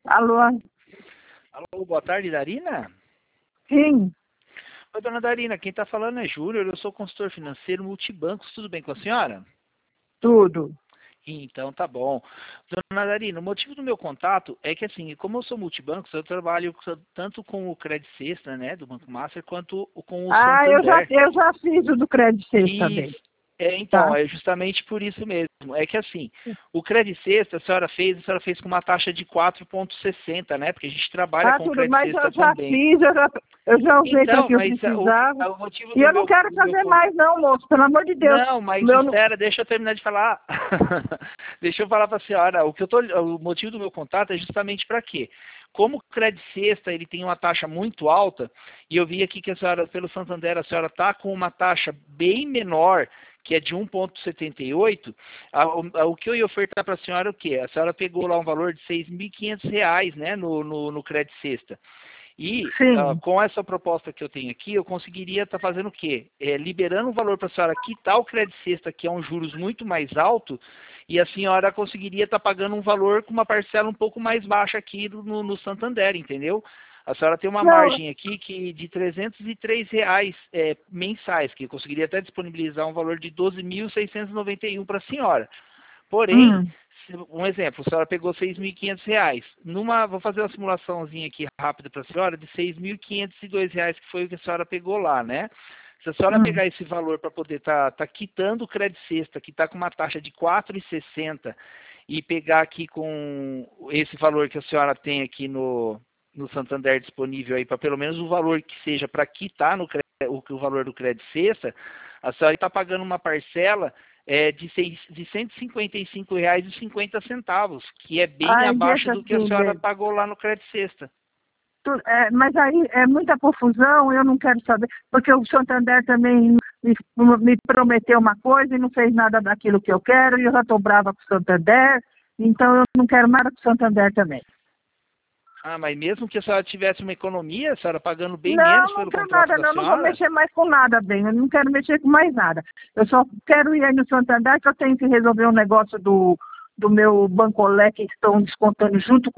Alô? Alô, boa tarde, Darina? Sim, Oi, dona Darina, quem está falando é Júlio, eu sou consultor financeiro multibancos, tudo bem com a senhora? tudo. Então, tá bom. Dona Darina, o motivo do meu contato é que, assim, como eu sou multibancos, eu trabalho tanto com o Credit Sexta, né, do Banco Master, quanto com o Ah, Santander. eu já fiz o do Credit Suisse E, também, então, tá? é justamente por isso mesmo. É que, assim, o Credit Sexta, a senhora fez com uma taxa de 4,60, né, porque a gente trabalha Ah, com o tudo, Credit mas Sexta eu já também. fiz, eu já usei para Então, que eu mas precisava. o motivo E eu não quero do meu fazer contato. mais não, moço, pelo amor de Deus. Não, mas Meu, não- espera, deixa eu terminar de falar. Deixa eu falar para a senhora. O motivo do meu contato é justamente para quê? Como o Credit Sexta ele tem uma taxa muito alta, e eu vi aqui que a senhora, pelo Santander, a senhora está com uma taxa bem menor, que é de 1,78, o que eu ia ofertar para a senhora é o quê? A senhora pegou lá um valor de R$ 6.500, né, no Credit Sexta. E sim, com essa proposta que eu tenho aqui, eu conseguiria estar fazendo o quê? Liberando um valor para a senhora quitar o Credit Sexta, que é um juros muito mais alto, e a senhora conseguiria estar pagando um valor com uma parcela um pouco mais baixa aqui no Santander, entendeu? A senhora tem uma não, margem aqui de R$ 303 mensais, que eu conseguiria até disponibilizar um valor de 12.691 para a senhora. Porém, hum, um exemplo, a senhora pegou R$ 6.500. Vou fazer uma simulaçãozinha aqui rápida para a senhora de R$ 6.502, que foi o que a senhora pegou lá, né? Se a senhora hum. pegar esse valor para poder tá quitando o Credit Sexta, que está com uma taxa de 4,60, e pegar aqui com esse valor que a senhora tem aqui no Santander disponível aí, para pelo menos o valor que seja para quitar o valor do Credit Sexta, a senhora está pagando uma parcela de R$ 155,50, que é bem Ai, abaixo deixa do que a assim senhora mesmo. pagou lá no Credit Sexta. Mas aí é muita confusão, eu não quero saber, porque o Santander também me prometeu uma coisa e não fez nada daquilo que eu quero, e eu já estou brava com o Santander, então eu não quero nada com o Santander também. Ah, mas mesmo que a senhora tivesse uma economia, a senhora pagando bem menos Não, não pelo quero contrato nada, da não, não vou senhora? mexer mais com nada, bem, eu não quero mexer com mais nada. Eu só quero ir aí no Santander, que eu tenho que resolver um negócio do meu Bancolé, que estão descontando junto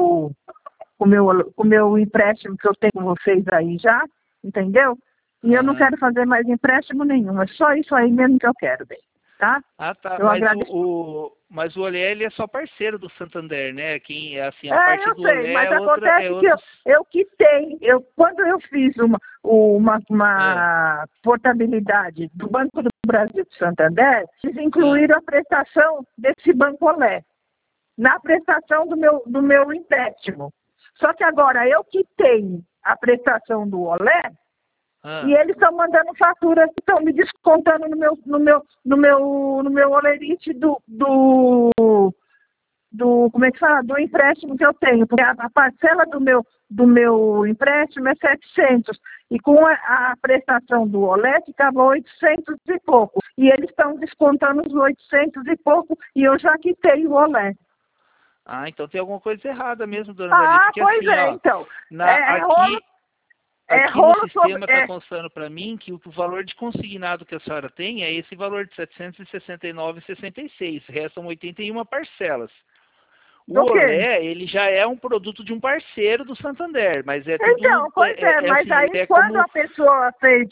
com o meu empréstimo que eu tenho com vocês aí já, entendeu? E eu não Aham. quero fazer mais empréstimo nenhum, é só isso aí mesmo que eu quero, bem, tá? Ah, tá. Eu agradeço. Mas o Olé, ele é só parceiro do Santander, né? Quem, assim, a É, parte eu do sei, Olé mas é acontece que eu, outros. eu quitei, quando eu fiz Ah, uma portabilidade do Banco do Brasil do Santander, eles ah, incluíram a prestação desse Bancolé na prestação do meu empréstimo. Só que agora eu quitei a prestação do Olé e ah. eles estão mandando faturas, estão me descontando no meu olerite como é que fala? Do empréstimo que eu tenho, porque a parcela do meu empréstimo é 700, e com a prestação do OLED ficava 800 e pouco, e eles estão descontando os 800 e pouco, e eu já quitei o OLED. Ah, então tem alguma coisa errada mesmo, dona Dali, Ah, porque pois assim, é, ó, então, na, é rolo, aqui, é aqui no rolo sobre, sistema está constando para mim que o valor de consignado que a senhora tem é esse valor de 769,66. Restam 81 parcelas. O do quê? Olé, ele já é um produto de um parceiro do Santander, mas é tudo, Então, pois é, mas assim, aí ele é quando como... a pessoa fez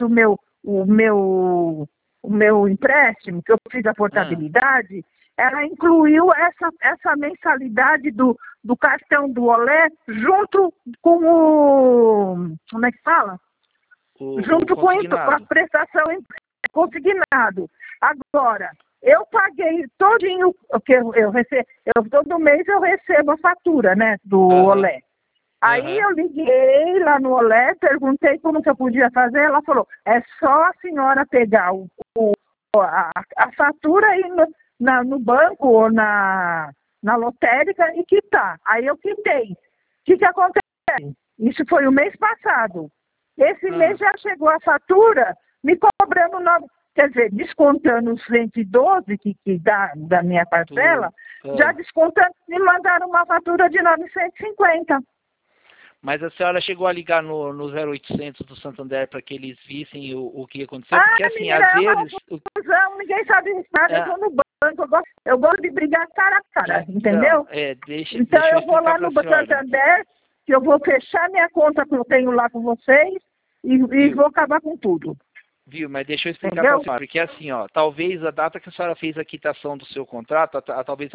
o meu empréstimo, que eu fiz a Ah, portabilidade, ela incluiu essa mensalidade do cartão do Olé junto com como é que fala? o Junto com a consignado. prestação consignado. Agora, eu paguei todinho, que eu recebo, todo mês eu recebo a fatura, né, do Aham, Olé. Aí aham. eu liguei lá no Olé, perguntei como que eu podia fazer, ela falou, é só a senhora pegar a fatura e ir no banco ou na lotérica e quitar. Aí eu quitei. O que acontece? Isso foi o mês passado. Esse mês Ah, já chegou a fatura, me cobrando quer dizer, descontando os 112 que da minha parcela, do, já descontando, me mandaram uma fatura de 950. Mas a senhora chegou a ligar no 0800 do Santander para que eles vissem o que aconteceu? Porque assim, menina, às é uma vezes... confusão, ninguém sabe nada, eu vou no banco, eu gosto de brigar cara a cara, entendeu? Deixa Então eu eu vou explicar lá para no a senhora. Santander, que eu vou fechar minha conta que eu tenho lá com vocês e vou acabar com tudo. Viu, mas deixa eu explicar para Entendeu? a senhora, porque assim, ó, talvez a data que a senhora fez a quitação do seu contrato, talvez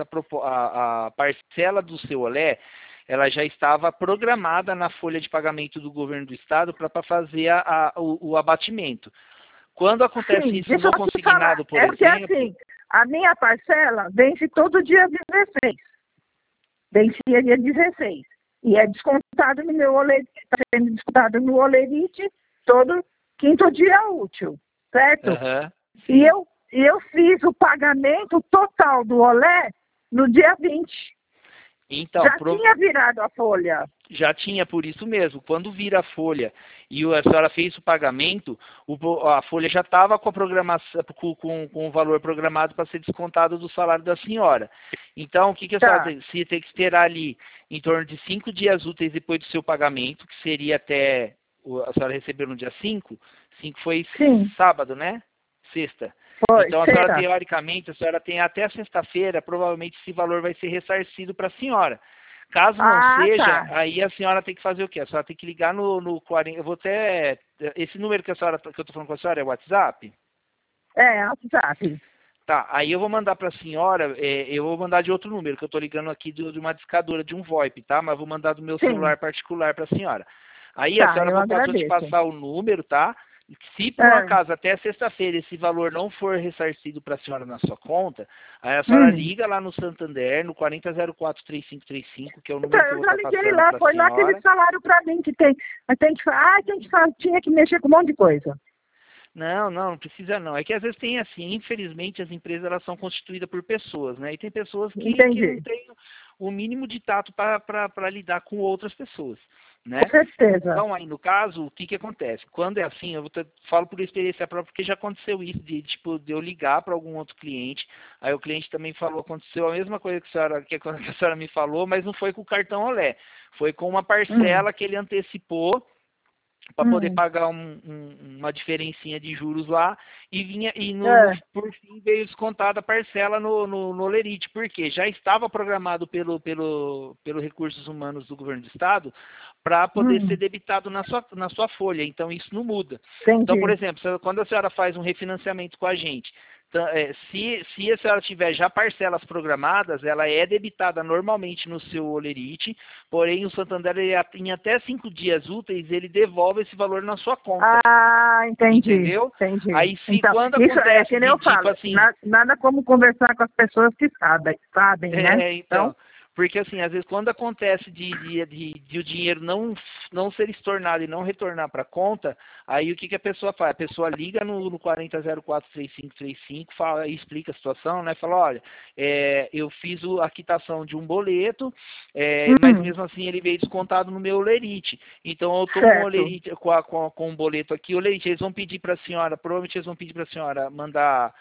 a parcela do seu olé, ela já estava programada na folha de pagamento do governo do estado para fazer o abatimento. Quando acontece Sim, isso deixa no eu te falar. consignado, por É porque exemplo... assim, a minha parcela vence todo dia 16. Vencia dia 16. E é descontado no meu olerite, está sendo descontado no olerite todo quinto dia útil, certo? Aham, E sim. eu fiz o pagamento total do olé no dia 20. Então, Já tinha virado a folha. já tinha por isso mesmo. Quando vira a folha e a senhora fez o pagamento, a folha já estava com a programação, com o valor programado para ser descontado do salário da senhora. Então, o que a senhora tem? Se tem que esperar ali em torno de 5 dias úteis depois do seu pagamento, que seria até a senhora recebeu no dia 5. 5 foi Sim. sábado, né? Sexta. Foi, Então, a senhora, sexta. teoricamente, a senhora tem até sexta-feira, provavelmente esse valor vai ser ressarcido para a senhora. Caso não seja, Tá. aí a senhora tem que fazer o quê? A senhora tem que ligar no 40... Eu vou até... Esse número que eu estou falando com a senhora é o WhatsApp? É, WhatsApp. Tá, aí eu vou mandar para a senhora, eu vou mandar de outro número, que eu estou ligando aqui de uma discadora, de um VoIP, tá? Mas eu vou mandar do meu Sim. celular particular para a senhora. Aí a Tá, senhora eu vou te agradeço. passar o número, tá? Se por um acaso até sexta-feira esse valor não for ressarcido para a senhora na sua conta, aí a senhora liga lá no Santander, no 4004-3535, que é o número Então, que eu eu vou já estar liguei passando lá, para a foi lá que senhora. eles falaram pra mim que tinha que mexer com um monte de coisa. Não precisa não. É que às vezes tem assim, infelizmente as empresas elas são constituídas por pessoas, né? E tem pessoas que não Entendi. têm o mínimo de tato para lidar com outras pessoas, né? Com certeza. Então aí no caso, o que acontece? Quando é assim, falo por experiência própria, porque já aconteceu isso de eu ligar para algum outro cliente, aí o cliente também falou, aconteceu a mesma coisa que a senhora me falou, mas não foi com o cartão Olé, foi com uma parcela que ele antecipou para poder pagar uma diferencinha de juros lá e vinha por fim veio descontada a parcela no Olerite, porque já estava programado pelo Recursos Humanos do Governo do Estado para poder ser debitado na sua folha, então isso não muda. Entendi. Então, por exemplo, quando a senhora faz um refinanciamento com a gente, se a senhora tiver já parcelas programadas, ela é debitada normalmente no seu Olerite, porém o Santander, em até 5 dias úteis, ele devolve esse valor na sua conta. Entendi. Entendeu? Entendi. Aí então, quando isso acontece é que nem eu tipo falo, assim... nada como conversar com as pessoas que sabem, né? Então, porque assim, às vezes quando acontece de o dinheiro não ser estornado e não retornar para a conta, aí o que a pessoa faz? A pessoa liga no 4004-3535, fala, explica a situação, né? Fala, olha, eu fiz a quitação de um boleto, mas mesmo assim ele veio descontado no meu Olerite. Então eu estou com o Olerite, com um boleto aqui, Olerite, eles vão pedir para a senhora, provavelmente eles vão pedir para a senhora mandar...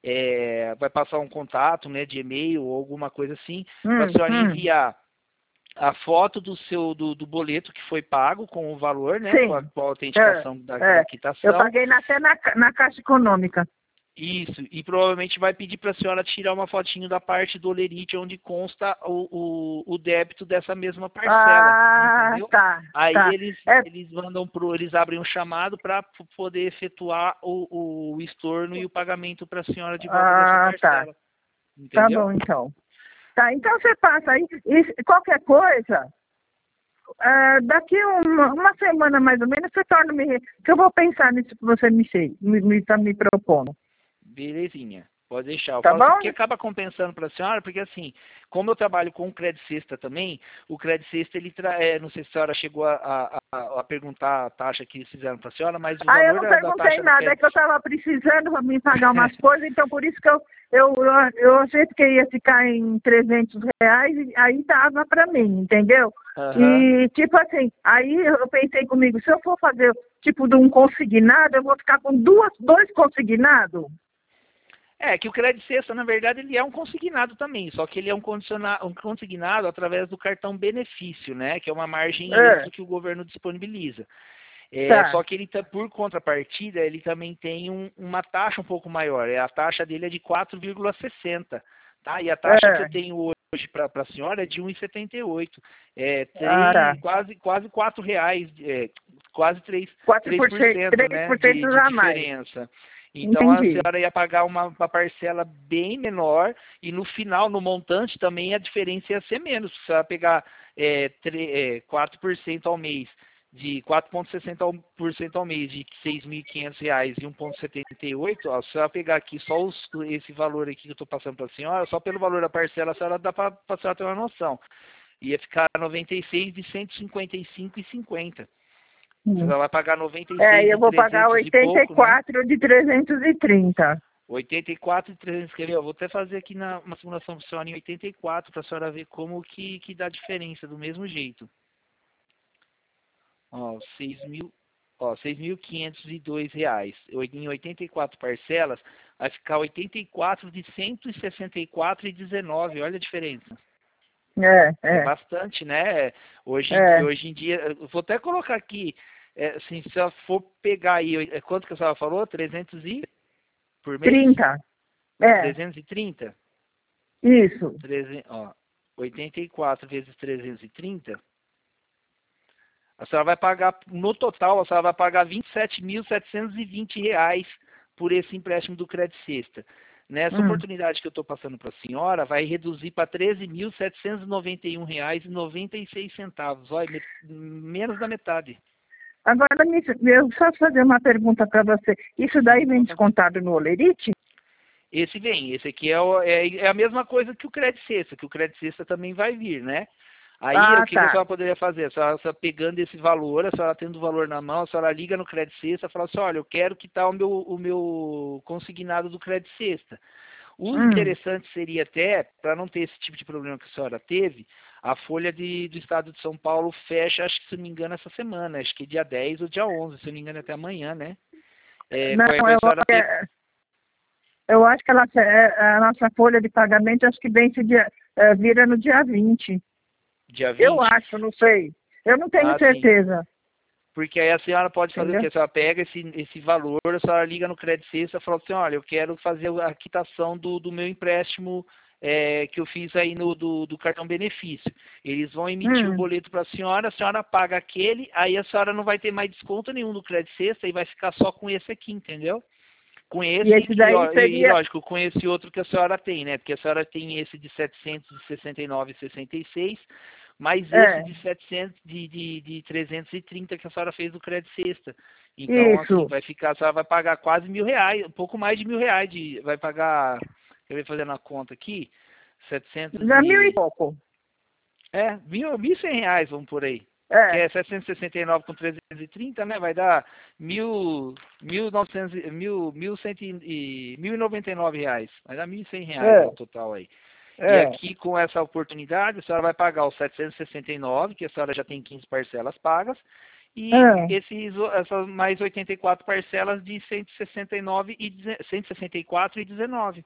vai passar um contato, né, de e-mail ou alguma coisa assim, para a senhora enviar a foto do boleto que foi pago com o valor, né, com a autenticação da quitação. Eu paguei até na Caixa Econômica. Isso, e provavelmente vai pedir para a senhora tirar uma fotinho da parte do Olerite onde consta o débito dessa mesma parcela, entendeu? Aí eles mandam eles abrem um chamado para poder efetuar o estorno e o pagamento para a senhora de volta dessa parcela. Entendeu? Tá bom, então. Tá, então você passa aí, e qualquer coisa, daqui uma semana mais ou menos, você torna-me, que eu vou pensar nisso que você tá me propondo. Belezinha, pode deixar. Eu tá falo bom? assim, porque acaba compensando para a senhora, porque assim, como eu trabalho com o Credit Sexta também, o Credit Sexta, ele não sei se a senhora chegou a perguntar a taxa que eles fizeram para a senhora, mas o valor eu não da perguntei taxa nada, é que eu estava precisando para me pagar umas coisas, então por isso que eu achei que ia ficar em R$300, e aí dava para mim, entendeu? E tipo assim, aí eu pensei comigo, se eu for fazer tipo de um consignado, eu vou ficar com dois consignados. É, que o crédito sexta, na verdade, ele é um consignado também, só que ele é um consignado através do cartão benefício, né? Que é uma margem extra que o governo disponibiliza. Tá. Só que ele, por contrapartida, ele também tem uma taxa um pouco maior. A taxa dele é de 4,60, tá? E a taxa que eu tenho hoje para a senhora é de 1,78. Tá. Quase R$ 4, quase 4%, 3%, né, 3% de a mais. diferença. Então a Entendi. senhora ia pagar uma parcela bem menor e no final, no montante, também a diferença ia ser menos. Se ela pegar 4% ao mês, de 4,60% ao mês, de R$ 6.500 e 1,78, ó, se ela pegar aqui só esse valor aqui que eu estou passando para a senhora, só pelo valor da parcela, a senhora dá para a senhora ter uma noção. Ia ficar 96 de 155,50. Você vai pagar 96 Eu de vou pagar 300 e pouco, né? 84 de 330. 84 e 300, quer ver? Eu vou até fazer aqui uma simulação para a senhora em 84, para a senhora ver como que dá diferença do mesmo jeito. Ó, 6.502 reais. Em 84 parcelas, vai ficar 84 de 164,19. Olha a diferença. É É. bastante, né? É. Hoje em dia, eu vou até colocar aqui, assim, se eu for pegar aí, quanto que a senhora falou? 300 por mês? 30. É. 330? Isso. 84 vezes 330. A senhora vai pagar, no total, a senhora vai pagar R$ 27.720 por esse empréstimo do Crédito Sexta. Nessa oportunidade que eu estou passando para a senhora, vai reduzir para R$ 13.791,96. Olha, menos da metade. Agora, eu só fazer uma pergunta para você. Isso daí Sim, vem pode fazer. descontado no Olerite? Esse aqui é a mesma coisa que o Crédito Sexta, que o Crédito Sexta também vai vir, né? Aí, o que a Tá. senhora poderia fazer? A senhora pegando esse valor, a senhora tendo o valor na mão, a senhora liga no Crédito Sexta e fala assim, olha, eu quero quitar o meu consignado do Crédito Sexta. O interessante seria até, para não ter esse tipo de problema que a senhora teve, a Folha do Estado de São Paulo fecha, acho que se não me engano, essa semana, acho que dia 10 ou dia 11, se não me engano, até amanhã, né? Não, Qualquer coisa a senhora eu acho que a nossa folha de pagamento acho que vence vira no dia 20. dia Eu 20? acho, não sei. Eu não tenho Ah, sim. certeza. Porque aí a senhora pode fazer o Entendeu? quê? A senhora pega esse valor, a senhora liga no Crédito Sexta e fala assim, olha, eu quero fazer a quitação do meu empréstimo que eu fiz aí do cartão benefício. Eles vão emitir um boleto para a senhora paga aquele, aí a senhora não vai ter mais desconto nenhum no Crédito Sexta e vai ficar só com esse aqui, entendeu? Com E esse, esse daí e seria... lógico, com esse outro que a senhora tem, né? Porque a senhora tem esse de 769,66, mais esse de 700, de 330 que a senhora fez do Crédito Sexta. Então, assim, Isso. a senhora vai pagar quase R$ 1.000, um pouco mais de R$ 1.000, vai pagar, eu vou fazer na conta aqui, 700 Já mil e pouco. R$ 1.100, vamos por aí. Que É. é 769 com 330, né? Vai dar 1.199 reais. Vai dar R$ 1.100 ao total aí. E aqui, com essa oportunidade, a senhora vai pagar os 769, que a senhora já tem 15 parcelas pagas, e essas mais 84 parcelas de 164,19.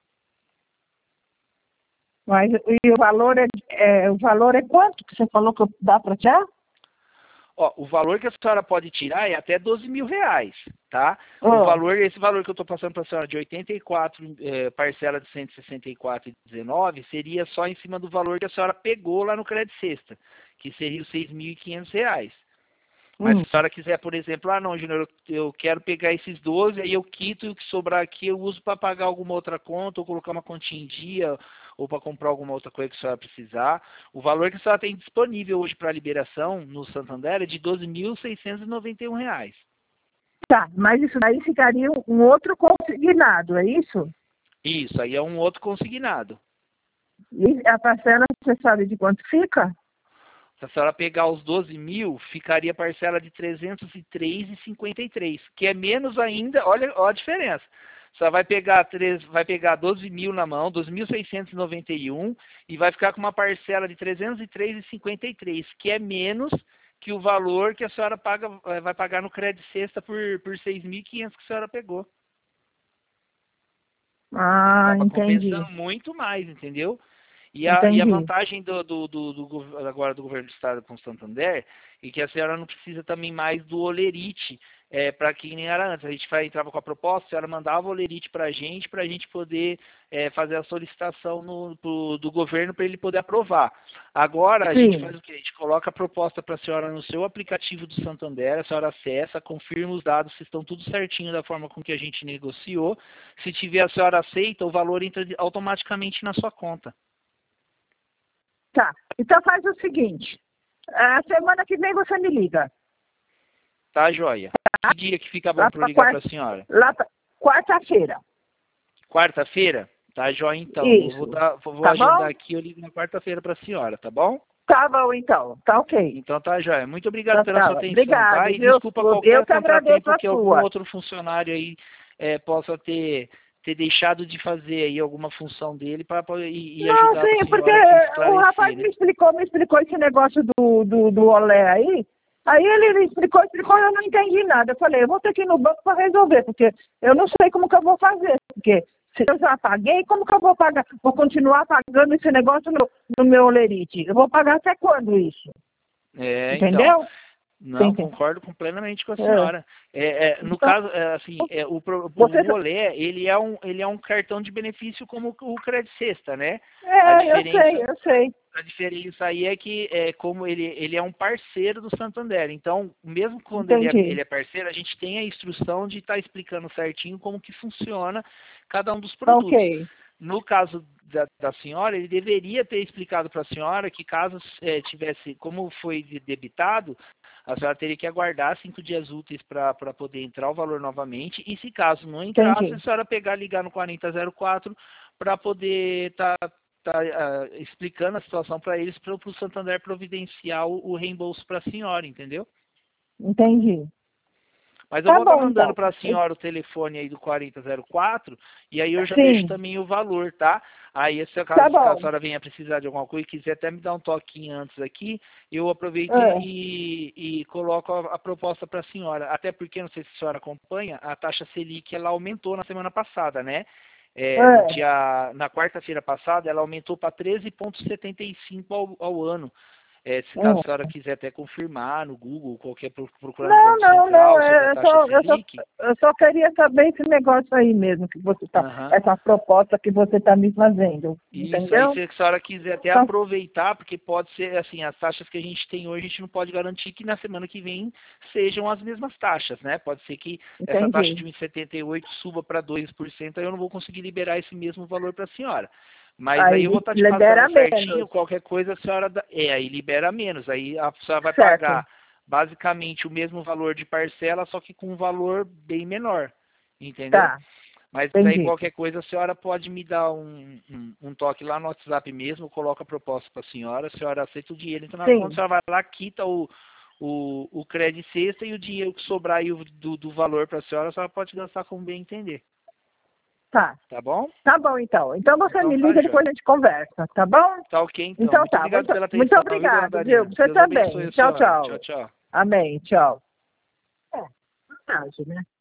Mas e o valor é quanto que você falou que dá para tirar? Ó, o valor que a senhora pode tirar é até R$ 12.000, tá? Esse valor que eu estou passando para a senhora de 84 parcela de 164,19 seria só em cima do valor que a senhora pegou lá no Crédito Sexta, que seria os R$ 6.500. Mas se a senhora quiser, por exemplo, não, Júnior, eu quero pegar esses 12, aí eu quito e o que sobrar aqui eu uso para pagar alguma outra conta, ou colocar uma continha em dia, ou para comprar alguma outra coisa que a senhora precisar. O valor que a senhora tem disponível hoje para liberação no Santander é de R$ 12.691. Tá, mas isso daí ficaria um outro consignado, é isso? Isso, aí é um outro consignado. E a parcela, você sabe de quanto fica? Se a senhora pegar os 12.000, ficaria a parcela de R$ 303,53, que é menos ainda, olha a diferença. Só vai pegar 12.000 na mão, 2.691, e vai ficar com uma parcela de R$ 303,53, que é menos que o valor que a senhora vai pagar no Crédito Sexta por 6.500 que a senhora pegou. Ah, Estava entendi. compensando muito mais, entendeu? E a Entendi. vantagem agora do governo do estado com o Santander é que a senhora não precisa também mais do olerite, para quem nem era antes. A gente entrava com a proposta, a senhora mandava o olerite para a gente poder fazer a solicitação do governo para ele poder aprovar. Agora a gente Sim. faz o quê? A gente coloca a proposta para a senhora no seu aplicativo do Santander, a senhora acessa, confirma os dados se estão tudo certinho da forma com que a gente negociou. Se tiver, a senhora aceita, o valor entra automaticamente na sua conta. Tá. Então faz o seguinte. A semana que vem você me liga. Tá, joia? Que dia que fica bom Lá para eu para ligar para a senhora? quarta-feira. Quarta-feira? Tá, joia, então. Eu Isso. vou Tá agendar bom? aqui, eu ligo na quarta-feira para a senhora, tá bom? Tá bom, então. Tá ok. Então tá, joia. Muito obrigado pela sua atenção, tá? Obrigado, E viu? desculpa Eu qualquer que agradeço contratempo a que algum sua. outro funcionário aí possa ter deixado de fazer aí alguma função dele para e Não, ajudar a sim, porque senhora aqui a o rapaz esclarecer, né? me explicou esse negócio do olé aí. Aí ele explicou, eu não entendi nada. Eu falei, eu vou ter que ir no banco para resolver, porque eu não sei como que eu vou fazer. Porque se eu já paguei, como que eu vou pagar? Vou continuar pagando esse negócio no meu olerite. Eu vou pagar até quando isso? Então. Entendeu? Não, Tem, concordo completamente com a é. senhora. No Então, caso, assim, você... o Olé, ele é um cartão de benefício como o Credit Sexta, né? A É, diferença, eu sei. a diferença aí é que como ele é um parceiro do Santander. Então, mesmo quando Entendi. ele é parceiro, a gente tem a instrução de estar explicando certinho como que funciona cada um dos produtos. Ok. No caso da senhora, ele deveria ter explicado para a senhora que caso tivesse, como foi debitado, a senhora teria que aguardar 5 dias úteis para poder entrar o valor novamente. E se caso não entrasse, a Entendi. senhora ligar no 4004 para poder estar explicando a situação para eles, para o Santander providenciar o reembolso para a senhora, entendeu? Entendi. Mas eu Tá vou estar bom, mandando então. para a senhora o telefone aí do 4004 e aí eu já deixo Sim. também o valor, tá? Aí, se Tá caso a bom. senhora venha precisar de alguma coisa e quiser até me dar um toquinho antes aqui, eu aproveito É. e coloco a proposta para a senhora. Até porque, não sei se a senhora acompanha, a taxa Selic ela aumentou na semana passada, né? É. Na quarta-feira passada, ela aumentou para 13,75 ao ano. Se caso a Hum. senhora quiser até confirmar no Google, procurar no Não, Banco não, não. Central sobre a taxa Selic. Eu só queria saber esse negócio aí mesmo que você tá, Aham. essa proposta que você está me fazendo, Isso, aí entendeu? se a senhora quiser até Então, aproveitar, porque pode ser, assim, as taxas que a gente tem hoje, a gente não pode garantir que na semana que vem sejam as mesmas taxas, né? Pode ser que essa taxa entendi. de 1,78 suba para 2%, aí eu não vou conseguir liberar esse mesmo valor para a senhora. Mas aí Aí eu vou estar te libera passando menos, certinho, qualquer coisa a senhora, aí libera menos, aí a senhora vai certo? pagar basicamente o mesmo valor de parcela, só que com um valor bem menor, entendeu? Tá, Mas aí entendi. qualquer coisa a senhora pode me dar um toque lá no WhatsApp mesmo, eu coloco a proposta para a senhora aceita o dinheiro, então na conta a Sim, senhora vai lá, quita o crédito sexta e o dinheiro que sobrar aí do valor para a senhora pode gastar como bem entender, tá. tá bom? Tá bom, então. Então você Então me tá, liga e depois joia. a gente conversa, tá bom? Tá ok então. Então Muito tá. obrigado pela Muito atenção, viu, dona obrigado, viu? Darina? Você Deus abençoe também. a Tchau, senhora. Tchau, tchau. tchau. Amém. Tchau. É, verdade, né?